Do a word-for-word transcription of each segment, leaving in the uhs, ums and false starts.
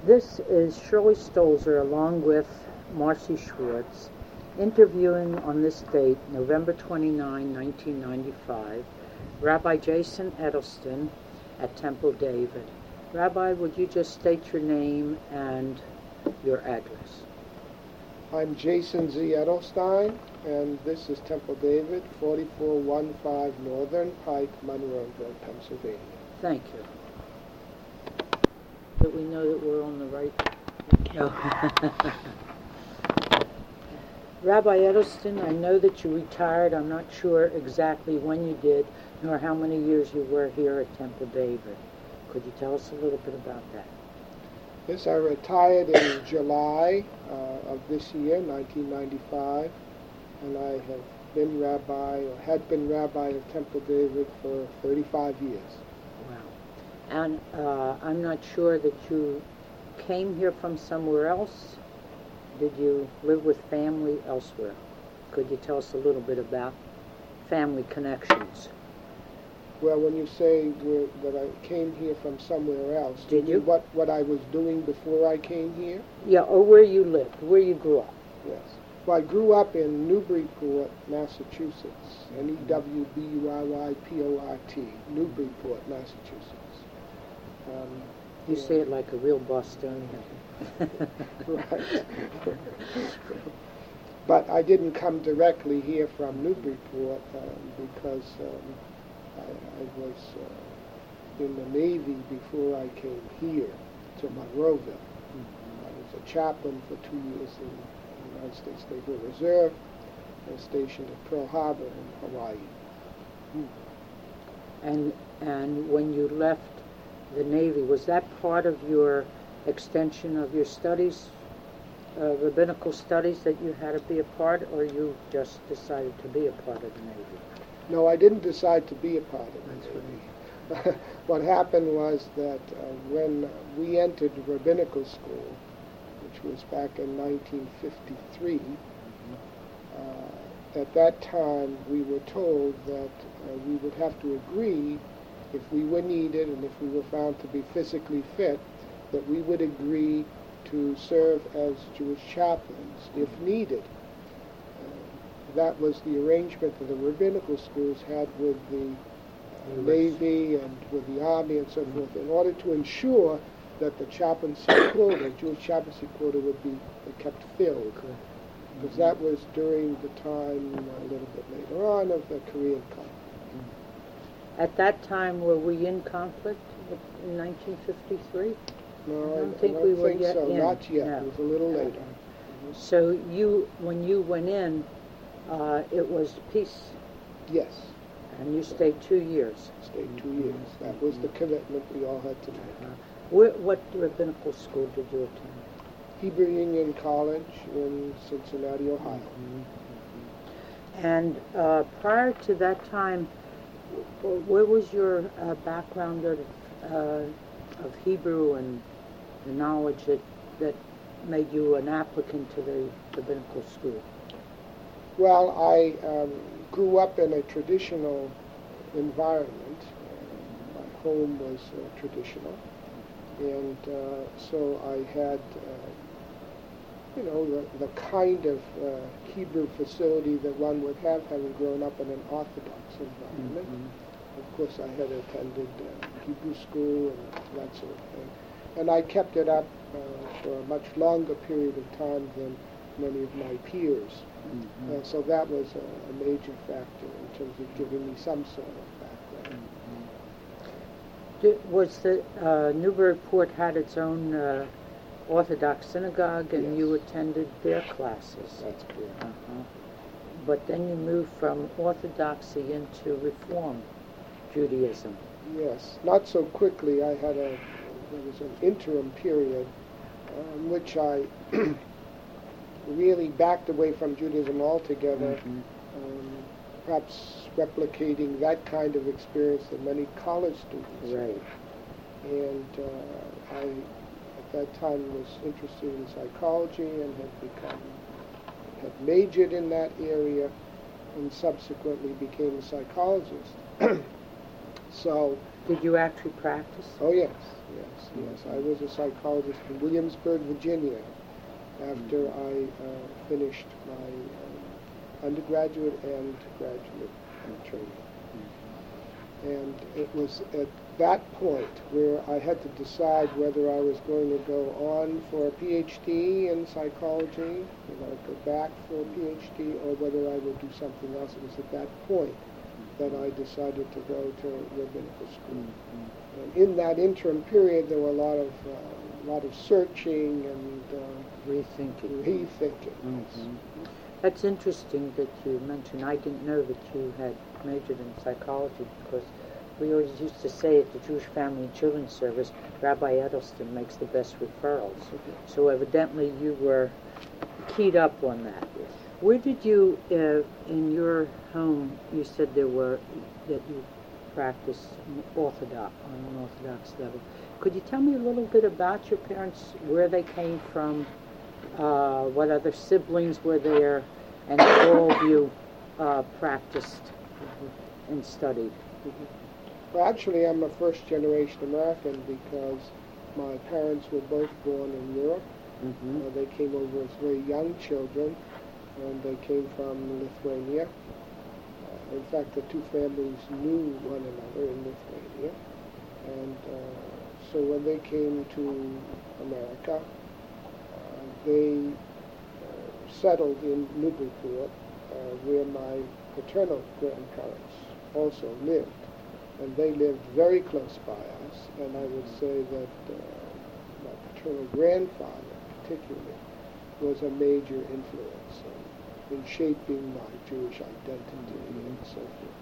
This is Shirley Stolzer along with Marcy Schwartz interviewing on this date, November twenty-ninth, nineteen ninety-five, Rabbi Jason Edelstein at Temple David. Rabbi, would you just state your name and your address? I'm Jason Z. Edelstein, and this is Temple David, forty-four fifteen Northern Pike, Monroeville, Pennsylvania. Thank you. That we know that we're on the right. No. Rabbi Edelstein, I know that you retired. I'm not sure exactly when you did, nor how many years you were here at Temple David. Could you tell us a little bit about that? Yes, I retired in July uh, of this year, nineteen ninety-five, and I have been rabbi, or had been rabbi of Temple David for thirty-five years. Wow. And uh, I'm not sure that you came here from somewhere else. Did you live with family elsewhere? Could you tell us a little bit about family connections? Well, when you say we're, that I came here from somewhere else, did you? mean what, what I was doing before I came here? Yeah, or where you lived, where you grew up. Yes. Well, I grew up in Newburyport, Massachusetts, N E W B U R Y P O R T, Newburyport, Massachusetts. Um, you say it like a real Bostonian. Right. But I didn't come directly here from Newburyport um, because um, I, I was uh, in the Navy before I came here to Monroeville. Mm-hmm. I was a chaplain for two years in the United States Naval Reserve. I was stationed at Pearl Harbor in Hawaii. Mm. And and when you left the Navy, was that part of your extension of your studies, uh, rabbinical studies, that you had to be a part, or you just decided to be a part of the Navy? No, I didn't decide to be a part of the Navy. Right. What happened was that uh, when we entered rabbinical school, which was back in nineteen fifty-three, mm-hmm. uh, at that time we were told that uh, we would have to agree, if we were needed and if we were found to be physically fit, that we would agree to serve as Jewish chaplains if needed. Uh, that was the arrangement that the rabbinical schools had with the uh, Navy and with the Army and so forth, in order to ensure that the chaplaincy quota, Jewish chaplaincy quota, would be kept filled. Because that was during the time, a little bit later on, of the Korean conflict. At that time, were we in conflict in nineteen fifty-three? No, I don't I think don't we were think yet so. in. Not yet. No. It was a little later. Okay. So you, when you went in, uh, it was peace. Yes. And you stayed two years. Stayed two years. That was the commitment we all had to make. Uh, where, what rabbinical school did you attend? Hebrew Union College in Cincinnati, Ohio. Mm-hmm. And uh, prior to that time, where was your uh, background of, uh, of Hebrew and the knowledge that, that made you an applicant to the rabbinical school? Well, I um, grew up in a traditional environment. Uh, my home was uh, traditional. And uh, so I had, uh, you know, the, the kind of uh, Hebrew facility that one would have having grown up in an Orthodox environment. Mm-hmm. Of course, I had attended uh, Hebrew school and that sort of thing. And I kept it up uh, for a much longer period of time than many of my peers. Mm-hmm. uh, so that was a, a major factor in terms of giving me some sort of background. Mm-hmm. Did, was the uh, Newburyport had its own uh, Orthodox synagogue, and yes. you attended their classes? That's correct. Uh-huh. But then you moved from Orthodoxy into Reform Judaism. Yes, not so quickly. I had a there was an interim period uh, in which I really backed away from Judaism altogether, mm-hmm. um, perhaps replicating that kind of experience that many college students right. have. And uh, I, at that time, was interested in psychology and had become, had majored in that area and subsequently became a psychologist. So, did you actually practice? Oh yes, yes, yes. I was a psychologist in Williamsburg, Virginia, after I uh, finished my um, undergraduate and graduate training. And it was at that point where I had to decide whether I was going to go on for a P H D in psychology, whether I'd go back for a P H D, or whether I would do something else. It was at that point that I decided to go to rabbinical school. Mm-hmm. And in that interim period, there were a lot of uh, a lot of searching and uh, rethinking. Rethinking. Mm-hmm. That's interesting that you mentioned. I didn't know that you had majored in psychology, because we always used to say at the Jewish Family and Children's Service, Rabbi Edelston makes the best referrals. Mm-hmm. So evidently you were keyed up on that. Yes. Where did you, uh, in your home, you said there were, that you practiced Orthodox, on an Orthodox level. Could you tell me a little bit about your parents, where they came from, uh, what other siblings were there, and all of you uh, practiced and studied? Mm-hmm. Well, actually, I'm a first-generation American because my parents were both born in Europe. Mm-hmm. Uh, they came over as very young children, and they came from Lithuania. Uh, in fact, the two families knew one another in Lithuania. And uh, so when they came to America, uh, they uh, settled in Newburyport, uh, where my paternal grandparents also lived. And they lived very close by us, and I would say that uh, my paternal grandfather, particularly, was a major influence in, in shaping my Jewish identity mm-hmm. and so forth.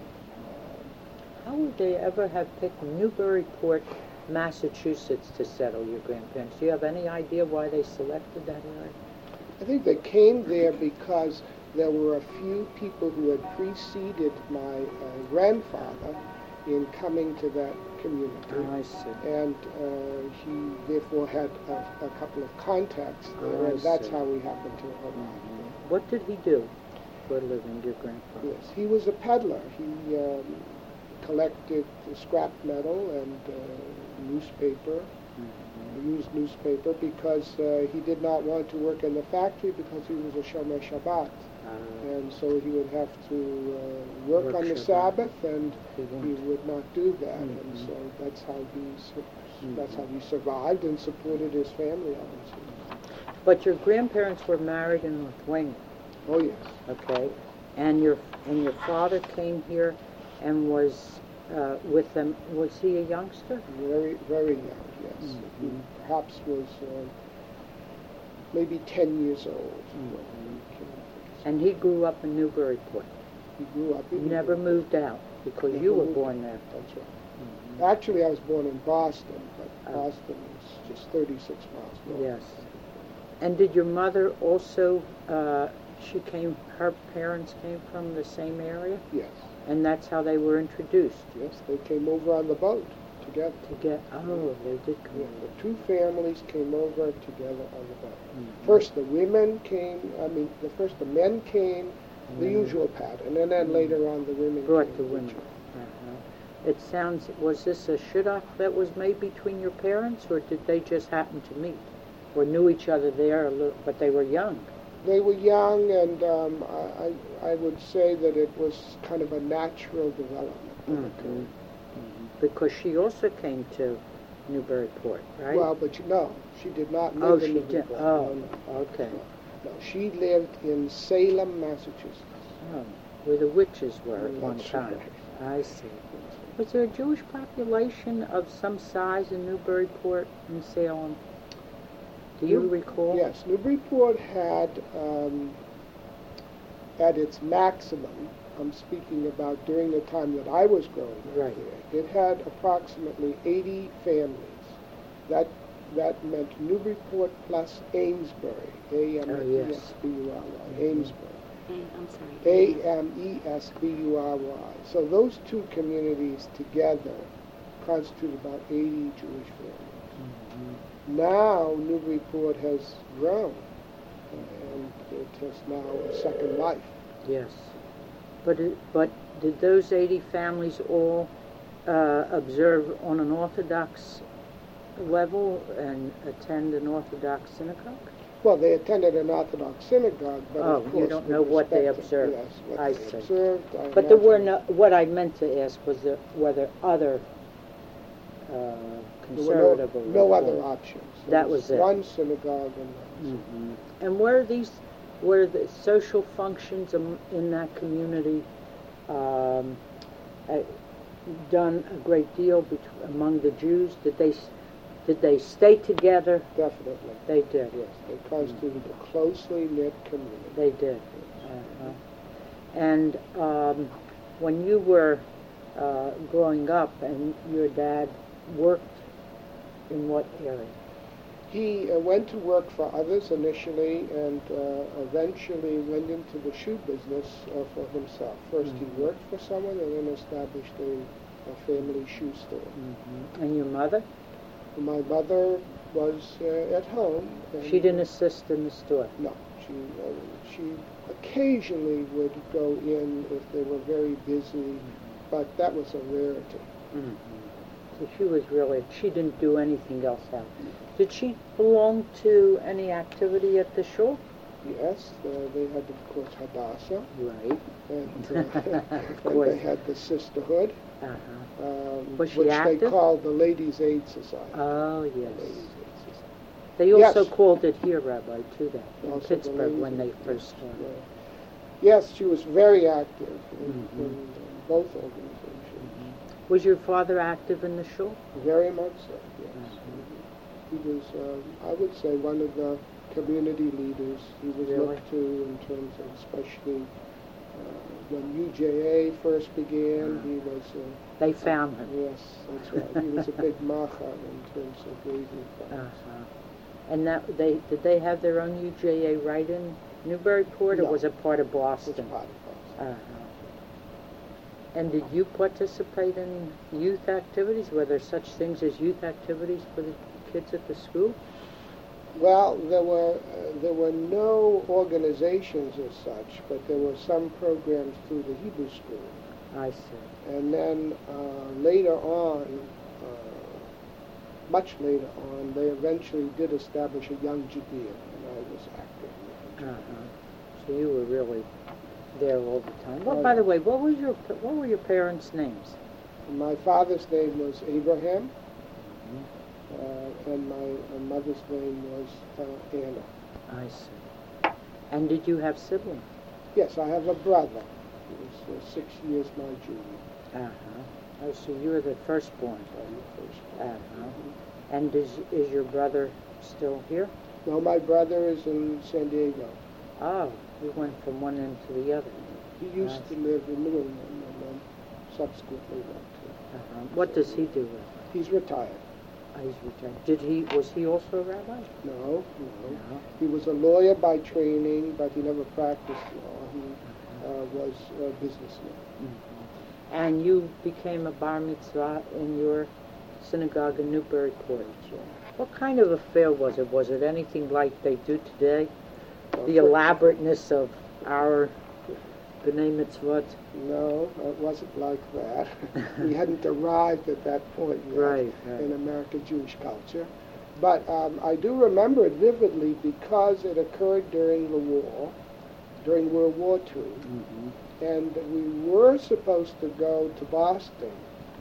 How would they ever have picked Newburyport, Massachusetts to settle, your grandparents? Do you have any idea why they selected that area? I think they came there because there were a few people who had preceded my uh, grandfather in coming to that community. Oh, I see. And uh, he therefore had a, a couple of contacts there, oh, and that's see. how we happened to arrive mm-hmm. there. What did he do for a living, your grandfather? Yes, he was a peddler. He um, collected scrap metal and uh, newspaper, mm-hmm. used newspaper, because uh, he did not want to work in the factory because he was a Shomer Shabbat. Uh, and so he would have to uh, work, work on the Shabbat. Sabbath, and he, he would not do that. Mm-hmm. And so that's how he su- mm-hmm. that's how he survived and supported his family, obviously. But your grandparents were married in Lithuania. Oh yes. Okay, and your and your father came here and was uh, with them. Was he a youngster? Very very young. Yes. Mm-hmm. He perhaps was uh, maybe ten years old. Mm-hmm. And he grew up in Newburyport. He grew up in Never Newburyport. moved out, because Never you were moved born out. there. That's right. Mm-hmm. Actually, I was born in Boston, but oh. Boston is just thirty-six miles north. Yes. And did your mother also, uh, she came, her parents came from the same area? Yes. And that's how they were introduced? Yes, they came over on the boat together. Together. Oh, they did come yeah, over. The two families came over together on the boat. Mm-hmm. First the women came, I mean, the first the men came, mm-hmm. the usual pattern, and then mm-hmm. later on the women brought came. the women. Uh-huh. It sounds, was this a shidduch that was made between your parents, or did they just happen to meet? Or knew each other there, a little, but they were young? They were young, and um, I, I would say that it was kind of a natural development. Mm-hmm. Mm-hmm. Because she also came to Newburyport, right? Well, but you know, she did not live oh, in she Newburyport. Did. Oh, no, no, okay. No, no, she lived in Salem, Massachusetts. Oh, where the witches were at That's one time. Right. I see. Was there a Jewish population of some size in Newburyport and Salem? Do you New, recall? Yes, Newburyport had, um, at its maximum, I'm speaking about during the time that I was growing up right. there, it had approximately eighty families. That that meant Newburyport plus Amesbury, A M E S B U R Y, Amesbury. I'm sorry. A M E S B U R Y. So those two communities together constitute about eighty Jewish families. Mm-hmm. Now Newburyport has grown, and it has now a second life. Yes. But it, but did those eighty families all uh, observe on an Orthodox level and attend an Orthodox synagogue? Well, they attended an Orthodox synagogue, but Oh, of you course, don't with know what they respect to- observed. Yes, what I they see. observed. I But there were imagine no, what I meant to ask was there, whether other uh, there conservative were or no, no other Reform- options. There That was it. One synagogue and one Mhm. And were these, were the social functions am- in that community um, uh, done a great deal bet- among the Jews? Did they, s- did they stay together? Definitely. They did. Yes, they constituted a closely knit community. They did. Uh-huh. And um, when you were uh, growing up and your dad worked in what area? He uh, went to work for others initially and uh, eventually went into the shoe business uh, for himself. First Mhm. he worked for someone and then established a, a family shoe store. Mm-hmm. And your mother? My mother was uh, at home. And She didn't assist in the store? No, she uh, she occasionally would go in if they were very busy, but that was a rarity. Mm-hmm. So she was really, she didn't do anything else out. Did she belong to any activity at the shul? Yes, uh, they had, of course, Hadassah, Right. and, uh, Of and course. they had the sisterhood, Uh-huh. um, Was she which active? they called the Ladies' Aid Society. Oh, The yes. Ladies' Aid Society. They also Yes. called it here, Rabbi, too, that in Also the Pittsburgh Ladies' when they Aid, first yes, started. yeah. Yes, she was very active in, Mhm. in both organizations. Was your father active in the shul? Very much so, yes. Mhm. He was, um, I would say, one of the community leaders. He was Really? looked to in terms of, especially uh, when U J A first began, he was, uh, They found him. yes, that's right. He was a big macha in terms of raising funds. Uh-huh. And that they did they have their own U J A right in Newburyport, or No. was it part of It was Boston? part of Boston. Uh-huh. And did you participate in youth activities? Were there such things as youth activities for the kids at the school? Well, there were uh, there were no organizations as such, but there were some programs through the Hebrew school. I see. And then uh, later on, uh, much later on, they eventually did establish a young Judean, and I was active in that. Uh-huh. So you were really there all the time. Well, Oh, by the yes. way, what was your what were your parents' names? My father's name was Abraham, Mm-hmm. uh, and my uh, mother's name was uh, Anna. I see. And did you have siblings? Yes, I have a brother. He was uh, six years my junior. Uh-huh. Oh, so you were the firstborn. I'm the first one. Uh-huh. And is is your brother still here? No, my brother is in San Diego. Oh, you went from one end to the other. He used Nice. to live in New England and then subsequently went to. Uh-huh. What does he do, Rabbi? He's retired. Oh, he's retired. Did he, was he also a rabbi? No, no. No. He was a lawyer by training, but he never practiced law. He uh, was a businessman. Mm-hmm. And you became a bar mitzvah in your synagogue in Newburyport. What kind of affair was it? Was it anything like they do today? Well, The for- elaborateness of our B'nai Mitzvot? No, it wasn't like that. We hadn't arrived at that point yet Right, right. in American Jewish culture. But um, I do remember it vividly because it occurred during the war, during World War Two. Mm-hmm. And we were supposed to go to Boston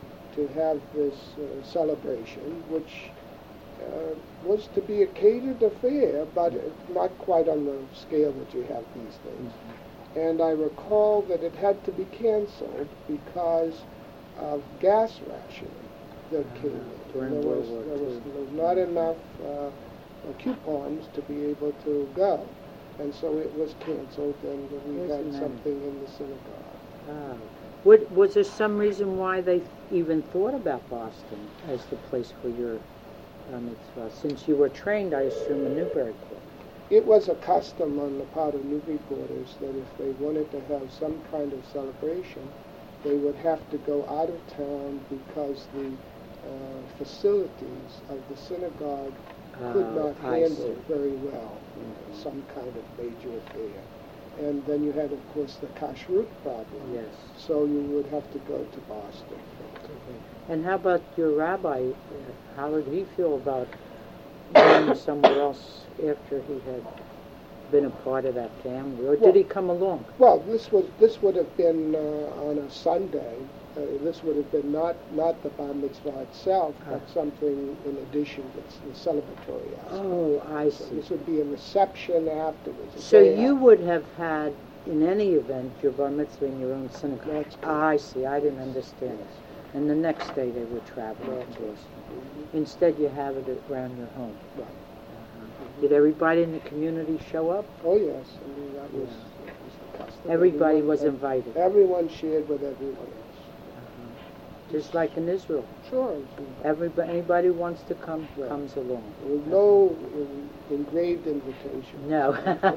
to have this uh, celebration, which uh, was to be a catered affair, but not quite on the scale that you have these days. Mm-hmm. And I recall that it had to be canceled because of gas rationing that Ah, came in. during there, World was, War there, was, Two. there was not enough uh, coupons to be able to go. And so it was canceled, and we Isn't had that- something in the synagogue. Ah. Would, was there some reason why they even thought about Boston as the place for your uh, mitzvah? Since you were trained, I assume, in Newburyport. It was a custom on the part of Newburyporters that if they wanted to have some kind of celebration, they would have to go out of town because the uh, facilities of the synagogue could Ah, not I handle see. very well you know, Mhm. some kind of major affair. And then you had, of course, the kashrut problem. Yes. So you would have to go to Boston. And how about your rabbi? Uh, How did he feel about going somewhere else after he had been a part of that family, or did Well- he come along? Well, this was this would have been uh, on a Sunday. Uh, this would have been not not the bar mitzvah itself, but Ah. something in addition that's the celebratory aspect. Oh, I So see. this would be a reception afterwards. a So day you after. would have had, in any event, your bar mitzvah in your own synagogue. That's correct. Ah, I see. I didn't understand. And the next day they would travel to Boston. Instead, you have it around your home. Right. Uh-huh. Did everybody in the community show up? Oh yes, I mean that was, that was the custom. Everybody Everyone- was ev- invited. Everyone shared with everyone else. Uh-huh. Just like in Israel. Sure. Everybody, anybody who wants to come, Right. comes along. There was no in, engraved invitation. No.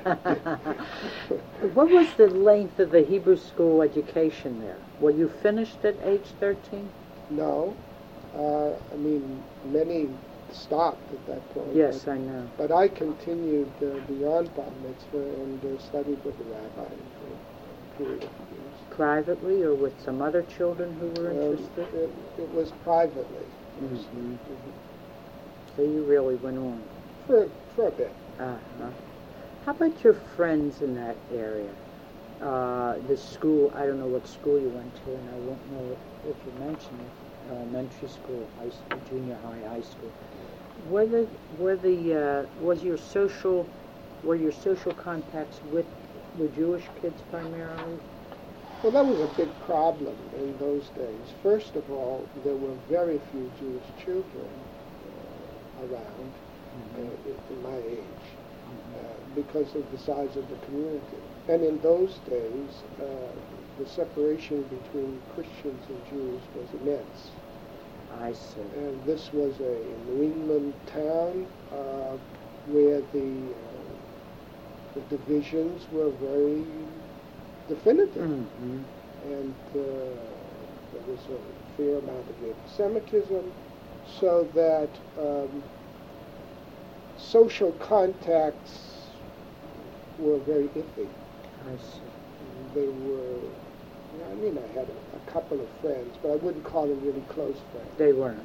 What was the length of the Hebrew school education there? Were you finished at age thirteen? No. Uh, I mean, many stopped at that point. Yes, but, I know. but I continued uh, beyond bar mitzvah and uh, studied with the rabbi for a period of years. Privately or with some other children who were Um, interested? it, it was privately. mostly. Mhm. Mhm. So you really went on. For, for a bit. Uh-huh. How about your friends in that area? Uh, the school, I don't know what school you went to, and I won't know if you mentioned it, elementary school, high school, junior high, high school. Were the, were the, uh, was your social, were your social contacts with the Jewish kids primarily? Well, that was a big problem in those days. First of all, there were very few Jewish children uh, around uh, in- in my age uh, because of the size of the community. And in those days, uh, the separation between Christians and Jews was immense. I see. And this was a New England town uh, where the, uh, the divisions were very definitive. Mm-hmm. And uh, there was a fair amount of anti-Semitism, so that um, social contacts were very iffy. I see. They were, I mean, I had a, a couple of friends, but I wouldn't call them really close friends. They weren't.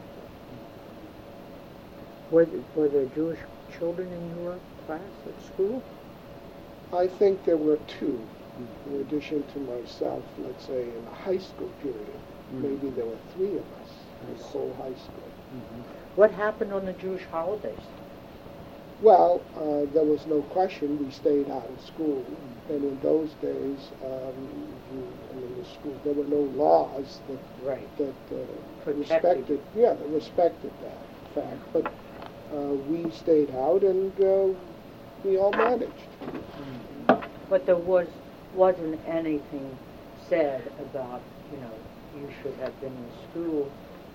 Were, th- were there Jewish children in your class at school? I think there were two, in addition to myself, let's say, in the high school period. Mm. Maybe there were three of us in I the see. whole high school. Mm-hmm. What happened on the Jewish holidays? Well, uh, there was no question we stayed out of school, and in those days, um, you, I mean, the school, there were no laws that Right. that uh, Protected. respected, yeah, that respected that fact. But uh, we stayed out, and uh, we all managed. But there was, wasn't anything said about, you know, you should have been in school,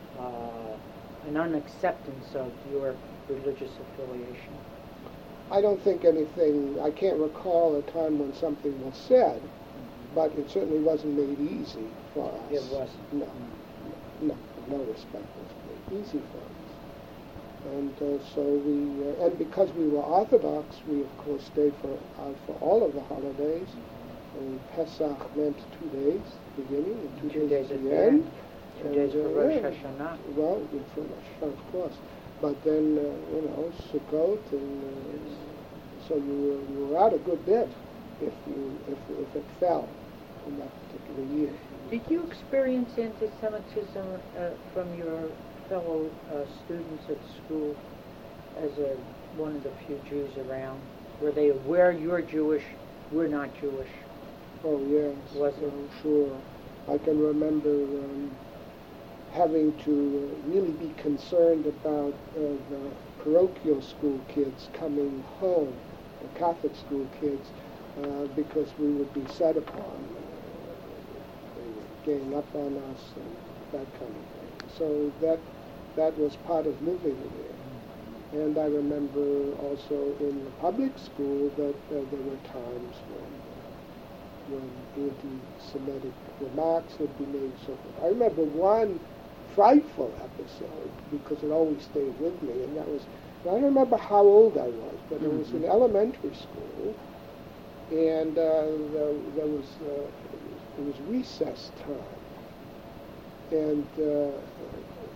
uh, an unacceptance of your religious affiliation. I don't think anything. I can't recall a time when something was said, but it certainly wasn't made easy for us. It wasn't. No, no, no respect was made easy for us. And uh, so we, uh, and because we were Orthodox, we of course stayed for uh, for all of the holidays. And Pesach meant two days beginning and two, Two days, days at at the the end. end. Two And, days for uh, Rosh yeah, Hashanah. Well, yeah, for Rosh Hashanah, of course. But then, uh, you know, Sukkot, and uh, so you were, you were out a good bit if you if, if it fell in that particular year. Did you experience anti-Semitism uh, from your fellow uh, students at school as a, one of the few Jews around? Were they aware you're Jewish, we're not Jewish? Oh yes, Was it? oh, sure. I can remember um, having to uh, really be concerned about uh, the parochial school kids coming home, the Catholic school kids, uh, because we would be set upon. They were gang up on us and that kind of thing. So that that was part of living there. And I remember also in the public school that uh, there were times when when anti-Semitic remarks would be made. So I remember one frightful episode because it always stayed with me, and that was, I don't remember how old I was, but mm-hmm. it was in elementary school, and uh, there, there was uh, it was recess time, and uh,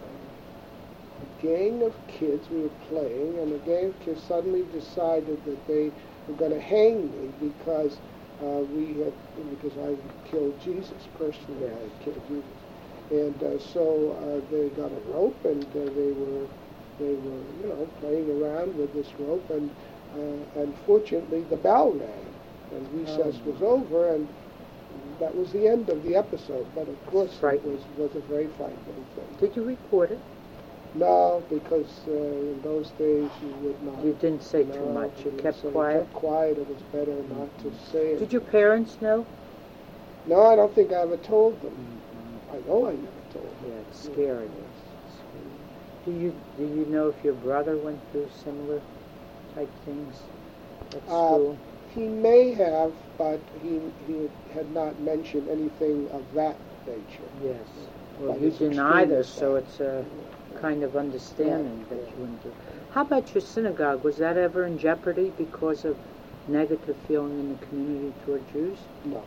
a gang of kids, we were playing, and a gang of kids suddenly decided that they were going to hang me because uh, we had, because I killed Jesus, personally I had killed Jesus. And uh, so uh, they got a rope, and uh, they were, they were, you know, playing around with this rope, and uh, unfortunately the bell rang, and recess Oh. was over, and that was the end of the episode. But of course, it Frightening. was was a very frightening thing. Did you record it? No, because uh, in those days you would not. You didn't say no, too much. You we kept sort of quiet. kept quiet. It was better not to say it. Did your parents know? No, I don't think I ever told them. I know I never told them. Yeah, it's scary. Do you do you know if your brother went through similar type things at Uh, school? He may have, but he he had not mentioned anything of that nature. Yes. Well, That you is didn't extremely either, so sad. it's a kind of understanding Right, that yeah. you wouldn't do. How about your synagogue? Was that ever in jeopardy because of negative feeling in the community toward Jews? No.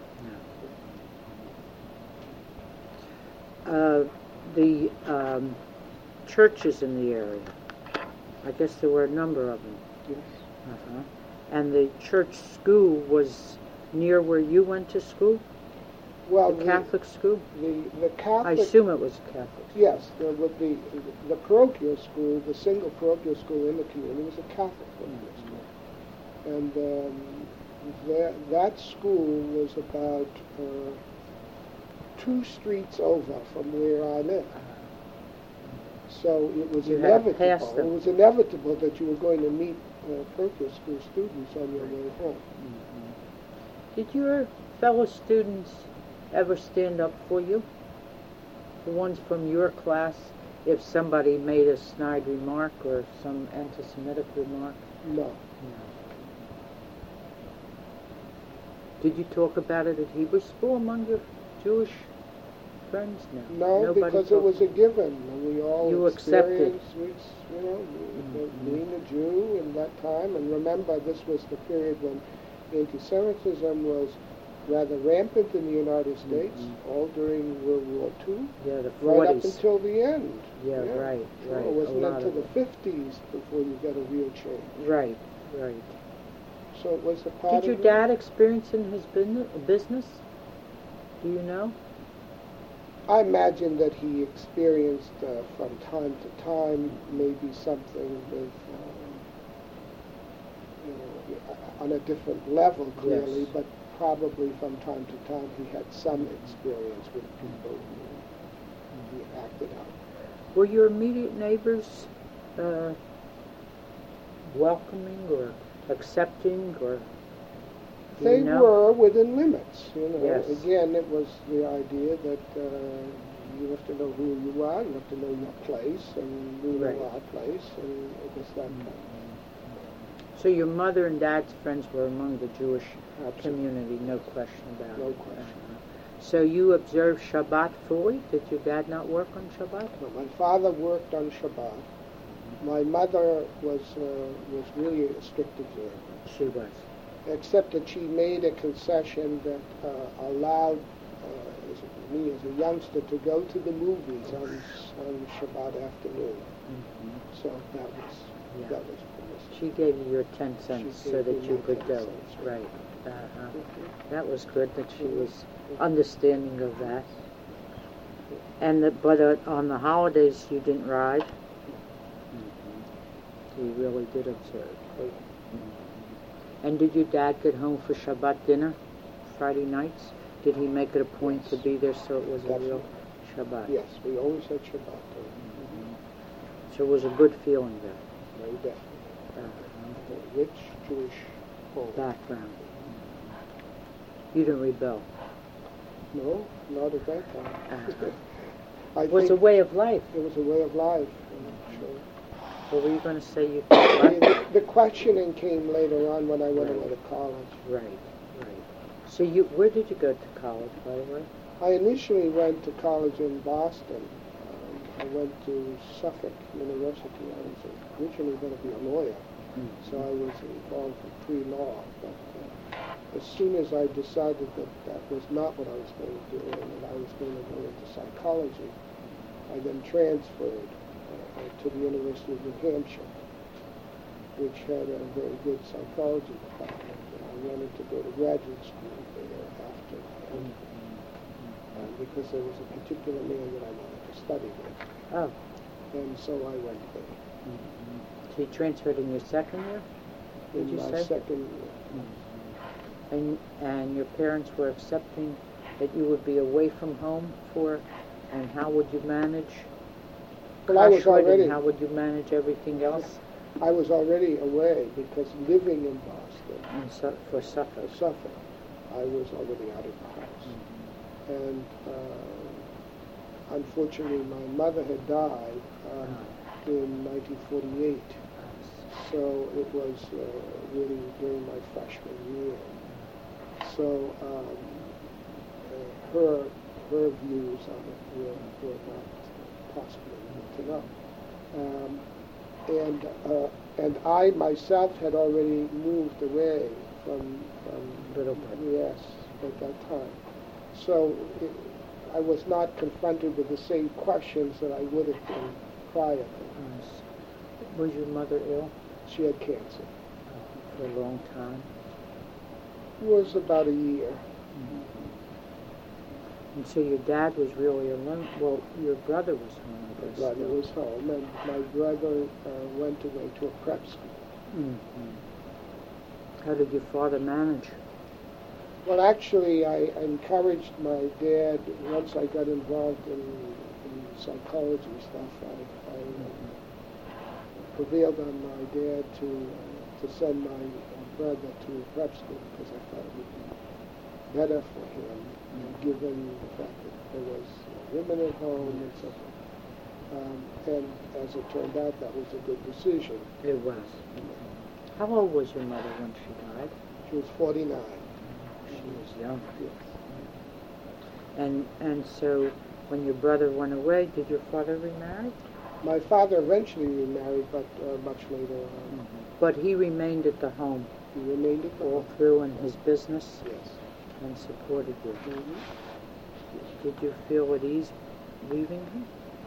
Uh, the um, churches in the area. I guess there were a number of them. Yes. Uh-huh. And the church school was near where you went to school? Well, The Catholic school? the the I Catholic. assume it was Catholic. Yes, there would be the parochial school, the single parochial school in the community was a Catholic parochial school, and um, that that school was about uh, two streets over from where I live. So it was You had to pass inevitable. It them. was inevitable that you were going to meet uh, parochial school students on your way home. Did your fellow students ever stand up for you? The ones from your class, if somebody made a snide remark or some anti-Semitic remark? No. No. Did you talk about it at Hebrew school among your Jewish friends? No. No, Nobody because it talked- was a given. We all You accepted. experienced, we, you know, Mhm. being a Jew in that time. And remember, this was the period when anti-Semitism was rather rampant in the United States, Mhm. all during World War Two, Yeah, the right up forties. until the end. Yeah, right, Sure, right. It A wasn't lot until of the it. fifties before you got a real change. Right, right. So it was a part Did your of it. dad experience in his business? business? Do you know? I imagine that he experienced uh, from time to time maybe something with, um, you know, on a different level clearly, Yes. but probably from time to time he had some experience with people who he acted out. Were your immediate neighbors uh, welcoming or accepting, or do They you know? were within limits, you know. Yes. Again, it was the idea that uh, you have to know who you are, you have to know your place, and we Right. know our place, and it was that kind of So your mother and dad's friends were among the Jewish Absolutely. community, no question about No it. question. Uh-huh. So you observed Shabbat fully? Did your dad not work on Shabbat? Well, my father worked on Shabbat. My mother was uh, was really a strict observer, She was. except that she made a concession that uh, allowed uh, as, me as a youngster to go to the movies on, on Shabbat afternoon. Mm-hmm. So that was Yeah. that was permissible. She gave you your ten cents She so gave that me you my could ten go. cents, right. Right. Uh-huh. Mhm. That was good that she was understanding of that. And that, but uh, on the holidays you didn't ride. You really did observe. And did your dad get home for Shabbat dinner Friday nights? Did he make it a point Yes. to be there so it was a real Definitely. Shabbat? Yes, we always had Shabbat. So it was a good feeling there. Very definitely. Uh, A rich Jewish home. background. You didn't rebel. No, not at that time. Uh-huh. I It was a think way of life. it was a way of life. I'm sure. What were you going to say? You I mean, the, the questioning came later on when I went Right. away to college. Right, right. So you, where did you go to college, by the way? I initially went to college in Boston. Um, I went to Suffolk University. I was originally going to be a lawyer, so I was involved in pre-law. But uh, as soon as I decided that that was not what I was going to do and that I was going to go into psychology, I I then transferred uh, to the University of New Hampshire, which had a very good psychology department. And I wanted to go to graduate school there after that, uh, because there was a particular man that I wanted to study with. Oh. And so I went there. Mm-hmm. So you transferred in your second year? Did In you my say? second year. Mm-hmm. And and your parents were accepting that you would be away from home for, and how would you manage? Well, I was Kashwood, already. And how would you manage everything else? I was already away because living in Boston, And so, for Suffolk. for Suffolk, I was already out of the house. Mm-hmm. And uh, unfortunately, my mother had died um, Ah. in nineteen forty-eight. So it was uh, really during my freshman year. So um, uh, her her views on it were, were not possibly to know. Um, and uh, and I myself had already moved away from from Little bit. yes at that time. So it, I was not confronted with the same questions that I would have been prior to. Yes. Was your mother ill She had cancer. uh, for a long time? It was about a year. And so your dad was really alone. Well, your brother was home, I My guess. brother still. was home, and my brother uh, went away to a prep school. Mm-hmm. How did your father manage? Well, actually, I encouraged my dad, once I got involved in, in psychology stuff, I, I uh, prevailed on my dad to uh, to send my uh, brother to a prep school because I thought it would be better for him, uh, given the fact that there was uh, women at home, et cetera. Um, and as it turned out, that was a good decision. It was. How old was your mother when she died? She was forty-nine. She was young. Yes. And and so when your brother went away, did your father remarry? My father eventually remarried, but uh, much later on. Mm-hmm. But he remained at the home He remained at the all home. through in his business Yes. and supported you. Mm-hmm. Did you feel at ease leaving him?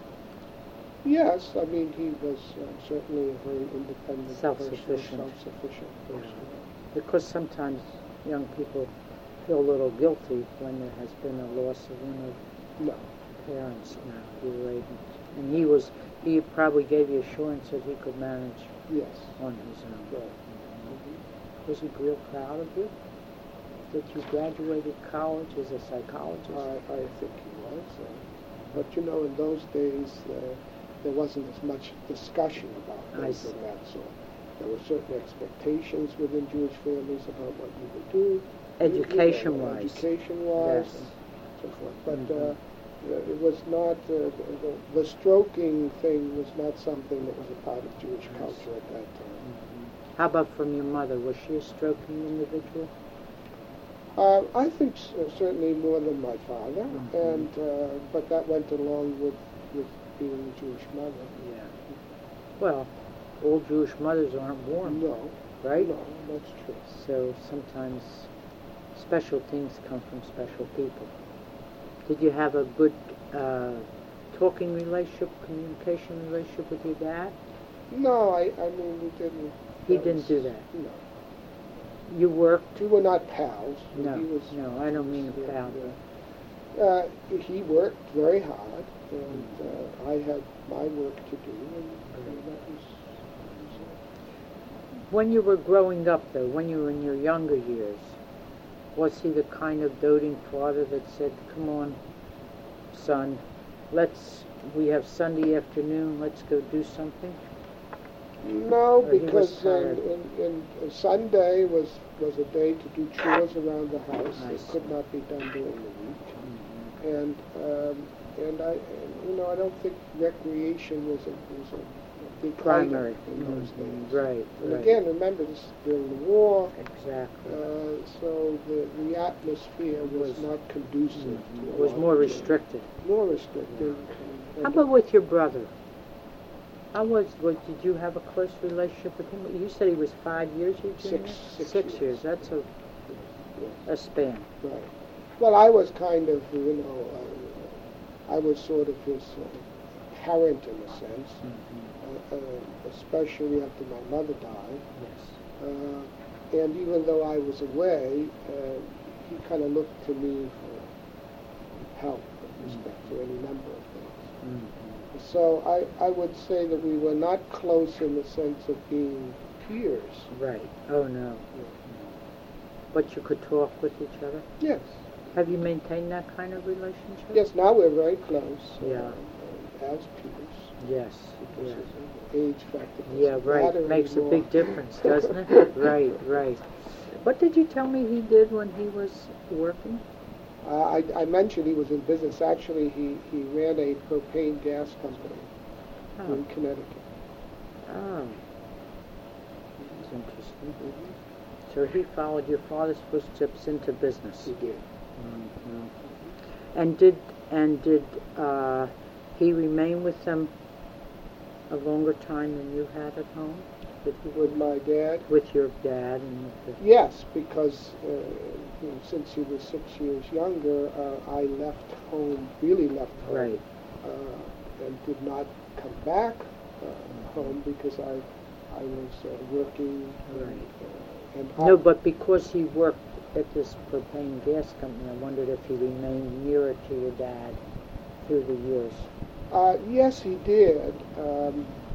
Yes, I mean, he was uh, certainly a very independent Self-sufficient. person, self-sufficient person. Because sometimes young people feel a little guilty when there has been a loss of one of No. the parents now. You were able to, and he was, he probably gave you assurance that he could manage Yes. on his own. Right. Mm-hmm. Was he real proud of you? That you graduated college as a psychologist? I, I think he was. Uh, but, you know, in those days, uh, there wasn't as much discussion about I things see. of that sort. There were certain expectations within Jewish families about what you would do. Education-wise. Education-wise, Yes. and so forth. But Mhm. uh, it was not, uh, the, the stroking thing was not something that was a part of Jewish I culture see. at that time. Mm-hmm. How about from your mother? Was she a stroking individual? Uh, I think s- uh, certainly more than my father, Mhm. and uh, but that went along with, with being a Jewish mother. Yeah. Well, all Jewish mothers aren't born, No, right? no, that's true. So sometimes special things come from special people. Did you have a good uh, talking relationship, communication relationship with your dad? No, I, I mean, we didn't. He that didn't was- do that. No. You worked? We were not pals. No, he was, no, I don't mean a yeah, pal. yeah. Uh, he worked very hard, and uh, I had my work to do, and, and that was. was uh, When you were growing up, though, when you were in your younger years, was he the kind of doting father that said, "Come on, son, let's, we have Sunday afternoon, let's go do something"? No, Or he was because in, tired? in, in, uh, Sunday was, was a day to do chores around the house I that see. could not be done during the week. Mm-hmm. And um, and I, and, you know, I don't think recreation was a, was a, a big Primary. item in those Mhm. days. Right, And right. again, remember this is during the war, Exactly. uh, so the the atmosphere was, Was- not conducive. Mhm. to a It was lot more of- restricted. More restricted. and- and- How about with your brother? How was, was, did you have a close relationship with him? You said he was five years your junior? Six- six Six years. years, that's a, yeah. a span. Right. Well, I was kind of, you know, uh, I was sort of his uh, parent in a sense, Mm-hmm. uh, uh, especially after my mother died. Yes. Uh, and even though I was away, uh, he kind of looked to me for help with respect Mm-hmm. to any number of things. Mm-hmm. So I, I would say that we were not close in the sense of being peers. Right. Oh, no. But you could talk with each other? Yes. Have you maintained that kind of relationship? Yes, now we're very close. Yeah. Uh, as peers. Yes. Because Yeah. of the age factor. doesn't Yeah, right. matter Makes a anymore. big difference, doesn't it? Right, right. What did you tell me he did when he was working? Uh, I, I mentioned he was in business. Actually, he, he ran a propane gas company Oh, in Connecticut. oh. That's interesting. So he followed your father's footsteps into business. He did. Mhm. And did and did uh, he remain with them a longer time than you had at home? Did he With my dad? with your dad and with the, Yes, because uh, you know, since he was six years younger, uh, I left home, really left home, right? uh, and did not come back uh, home because I I was uh, working. Right. Uh, and No, I- but because he worked at this propane gas company, I wondered if he remained nearer to your dad through the years. Uh, yes, he did. Um,